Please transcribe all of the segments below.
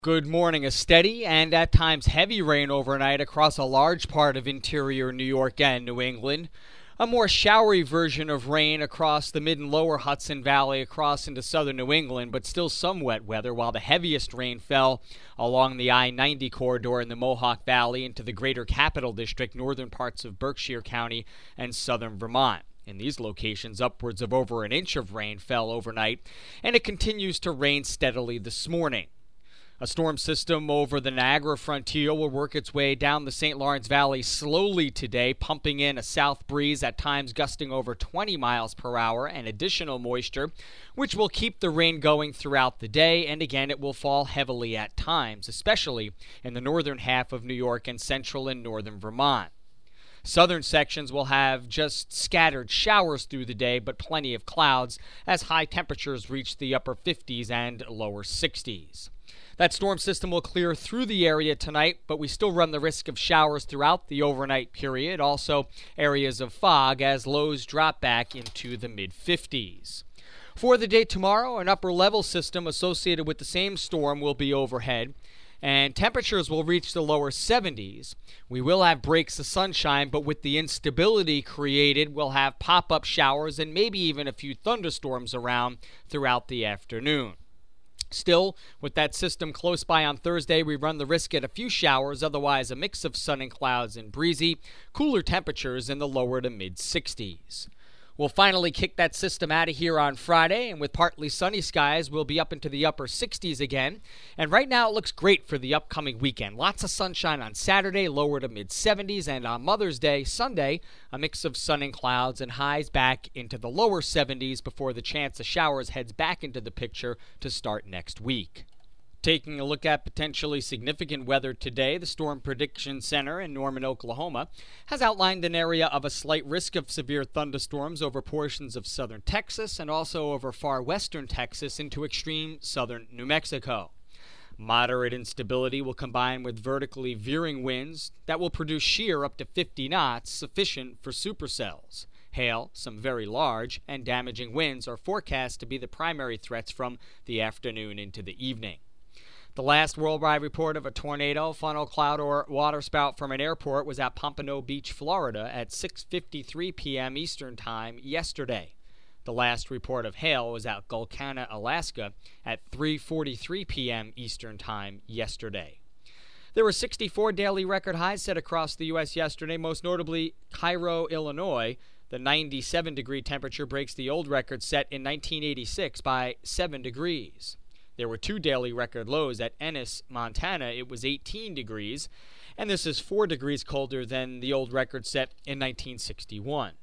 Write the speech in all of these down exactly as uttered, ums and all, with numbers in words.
Good morning. A steady and at times heavy rain overnight across a large part of interior New York and New England. A more showery version of rain across the mid and lower Hudson Valley across into southern New England, but still some wet weather, while the heaviest rain fell along the I ninety corridor in the Mohawk Valley into the greater Capital District, northern parts of Berkshire County, and southern Vermont. In these locations, upwards of over an inch of rain fell overnight, and it continues to rain steadily this morning. A storm system over the Niagara Frontier will work its way down the Saint Lawrence Valley slowly today, pumping in a south breeze at times gusting over twenty miles per hour and additional moisture, which will keep the rain going throughout the day, and again it will fall heavily at times, especially in the northern half of New York and central and northern Vermont. Southern sections will have just scattered showers through the day, but plenty of clouds as high temperatures reach the upper fifties and lower sixties. That storm system will clear through the area tonight, but we still run the risk of showers throughout the overnight period. Also, areas of fog as lows drop back into the mid-fifties. For the day tomorrow, an upper-level system associated with the same storm will be overhead, and temperatures will reach the lower seventies. We will have breaks of sunshine, but with the instability created, we'll have pop-up showers and maybe even a few thunderstorms around throughout the afternoon. Still, with that system close by on Thursday, we run the risk at a few showers, otherwise a mix of sun and clouds and breezy, cooler temperatures in the lower to mid-sixties. We'll finally kick that system out of here on Friday, and with partly sunny skies, we'll be up into the upper sixties again. And right now, it looks great for the upcoming weekend. Lots of sunshine on Saturday, lower to mid-seventies, and on Mother's Day, Sunday, a mix of sun and clouds and highs back into the lower seventies before the chance of showers heads back into the picture to start next week. Taking a look at potentially significant weather today, the Storm Prediction Center in Norman, Oklahoma, has outlined an area of a slight risk of severe thunderstorms over portions of southern Texas and also over far western Texas into extreme southern New Mexico. Moderate instability will combine with vertically veering winds that will produce shear up to fifty knots, sufficient for supercells. Hail, some very large and damaging winds are forecast to be the primary threats from the afternoon into the evening. The last worldwide report of a tornado, funnel cloud, or waterspout from an airport was at Pompano Beach, Florida at six fifty-three p.m. Eastern Time yesterday. The last report of hail was at Gulkana, Alaska at three forty-three p.m. Eastern Time yesterday. There were sixty-four daily record highs set across the U S yesterday, most notably Cairo, Illinois. The ninety-seven degree temperature breaks the old record set in nineteen eighty-six by seven degrees. There were two daily record lows at Ennis, Montana. It was eighteen degrees, and this is four degrees colder than the old record set in nineteen sixty-one.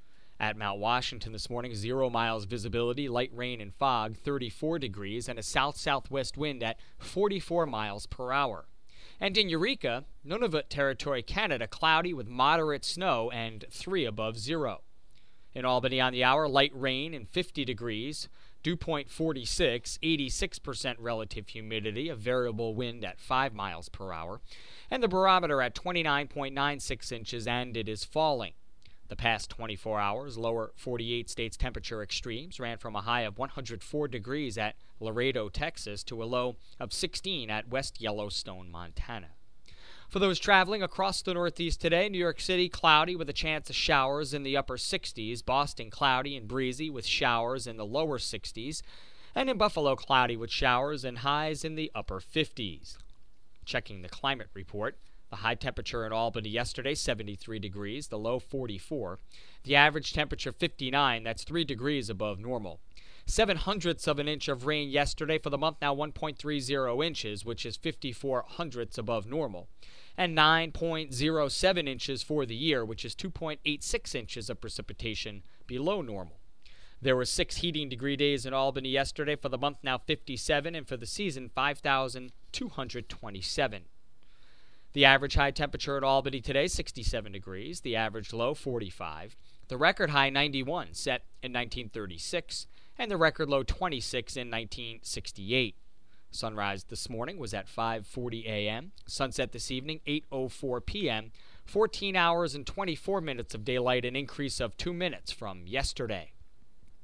At Mount Washington this morning, zero miles visibility, light rain and fog, thirty-four degrees, and a south-southwest wind at forty-four miles per hour. And in Eureka, Nunavut Territory, Canada, cloudy with moderate snow and three above zero. In Albany on the hour, light rain and fifty degrees. Dew point forty-six, eighty-six percent relative humidity, a variable wind at five miles per hour, and the barometer at twenty-nine point nine six inches, and it is falling. The past twenty-four hours, lower forty-eight states temperature extremes ran from a high of one hundred four degrees at Laredo, Texas, to a low of sixteen at West Yellowstone, Montana. For those traveling across the Northeast today, New York City cloudy with a chance of showers in the upper sixties, Boston cloudy and breezy with showers in the lower sixties, and in Buffalo cloudy with showers and highs in the upper fifties. Checking the climate report, the high temperature in Albany yesterday, seventy-three degrees, the low forty-four. The average temperature fifty-nine, that's three degrees above normal. Seven hundredths of an inch of rain yesterday. For the month now, one point three zero inches, which is fifty-four hundredths above normal. And nine point zero seven inches for the year, which is two point eight six inches of precipitation below normal. There were six heating degree days in Albany yesterday. For the month now, fifty-seven, and for the season, five thousand two hundred twenty-seven. The average high temperature at Albany today, sixty-seven degrees. The average low, forty-five. The record high, ninety-one, set in nineteen thirty-six, and the record low, twenty-six, in nineteen sixty-eight. Sunrise this morning was at five forty a.m. Sunset this evening, eight oh four p.m. fourteen hours and twenty-four minutes of daylight, an increase of two minutes from yesterday.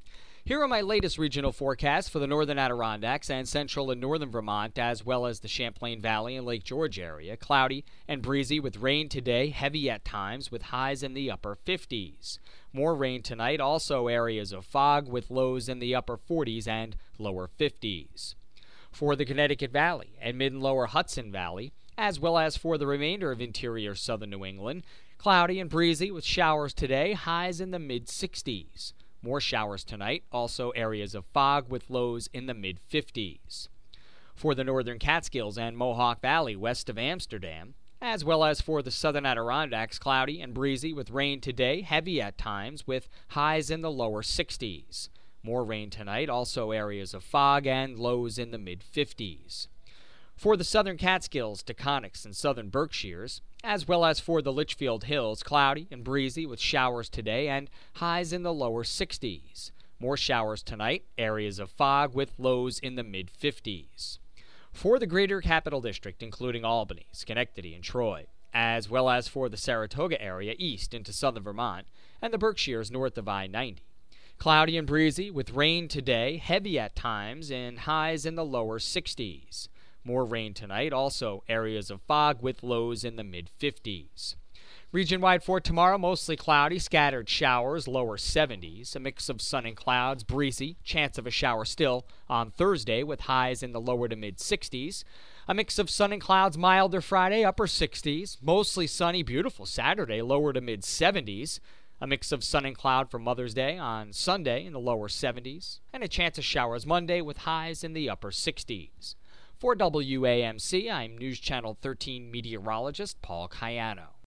Here are my latest regional forecasts for the northern Adirondacks and central and northern Vermont, as well as the Champlain Valley and Lake George area. Cloudy and breezy with rain today, heavy at times, with highs in the upper fifties. More rain tonight, also areas of fog with lows in the upper forties and lower fifties. For the Connecticut Valley and mid and lower Hudson Valley, as well as for the remainder of interior southern New England, cloudy and breezy with showers today, highs in the mid sixties. More showers tonight, also areas of fog with lows in the mid fifties. For the northern Catskills and Mohawk Valley west of Amsterdam, as well as for the southern Adirondacks, cloudy and breezy with rain today, heavy at times, with highs in the lower sixties. More rain tonight, also areas of fog and lows in the mid fifties. For the southern Catskills, Taconics, and southern Berkshires, as well as for the Litchfield Hills, cloudy and breezy with showers today and highs in the lower sixties. More showers tonight, areas of fog with lows in the mid fifties. For the greater Capital District, including Albany, Schenectady, and Troy, as well as for the Saratoga area east into southern Vermont and the Berkshires north of I ninety. Cloudy and breezy with rain today, heavy at times, and highs in the lower sixties. More rain tonight, also areas of fog with lows in the mid fifties. Region-wide for tomorrow, mostly cloudy, scattered showers, lower seventies. A mix of sun and clouds, breezy, chance of a shower still on Thursday with highs in the lower to mid sixties. A mix of sun and clouds, milder Friday, upper sixties. Mostly sunny, beautiful Saturday, lower to mid seventies. A mix of sun and cloud for Mother's Day on Sunday in the lower seventies. And a chance of showers Monday with highs in the upper sixties. For W A M C, I'm News Channel thirteen meteorologist Paul Cayano.